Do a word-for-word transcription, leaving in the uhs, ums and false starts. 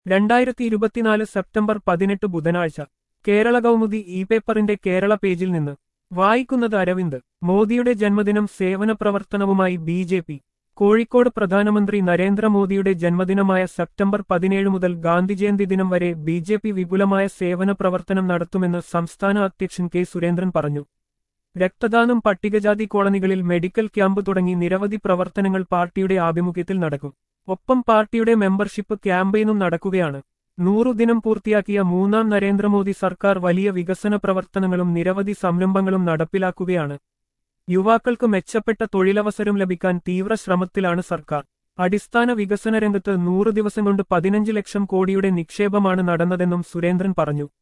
രണ്ടായിരത്തി ഇരുപത്തിനാല് സെപ്റ്റംബർ പതിനെട്ട് ബുധനാഴ്ച കേരള കൗമുദി ഇ പേപ്പറിന്റെ കേരള പേജിൽ നിന്ന് വായിക്കുന്നത് അരവിന്ദ്. മോദിയുടെ ജന്മദിനം സേവന പ്രവർത്തനവുമായി ബി ജെ പി. കോഴിക്കോട് പ്രധാനമന്ത്രി നരേന്ദ്രമോദിയുടെ ജന്മദിനമായ സെപ്റ്റംബർ പതിനേഴ് മുതൽ ഗാന്ധിജയന്തി ദിനം വരെ ബി ജെ പി വിപുലമായ സേവന പ്രവർത്തനം നടത്തുമെന്ന് സംസ്ഥാന അധ്യക്ഷൻ കെ സുരേന്ദ്രൻ പറഞ്ഞു. രക്തദാനം, പട്ടികജാതി കോളനികളിൽ മെഡിക്കൽ ക്യാമ്പ് തുടങ്ങി നിരവധി പ്രവർത്തനങ്ങൾ പാർട്ടിയുടെ ആഭിമുഖ്യത്തിൽ നടക്കും. ഒപ്പം പാർട്ടിയുടെ മെമ്പർഷിപ്പ് ക്യാമ്പയിനും നടക്കുകയാണ്. നൂറു ദിനം പൂർത്തിയാക്കിയ മൂന്നാം നരേന്ദ്രമോദി സർക്കാർ വലിയ വികസന പ്രവർത്തനങ്ങളും നിരവധി സംരംഭങ്ങളും നടപ്പിലാക്കുകയാണ്. യുവാക്കൾക്ക് മെച്ചപ്പെട്ട തൊഴിലവസരം ലഭിക്കാൻ തീവ്ര ശ്രമത്തിലാണ് സർക്കാർ. അടിസ്ഥാന വികസന രംഗത്ത് നൂറ് ദിവസം കൊണ്ട് പതിനഞ്ച് ലക്ഷം കോടിയുടെ നിക്ഷേപമാണ് നടന്നതെന്നും സുരേന്ദ്രൻ പറഞ്ഞു.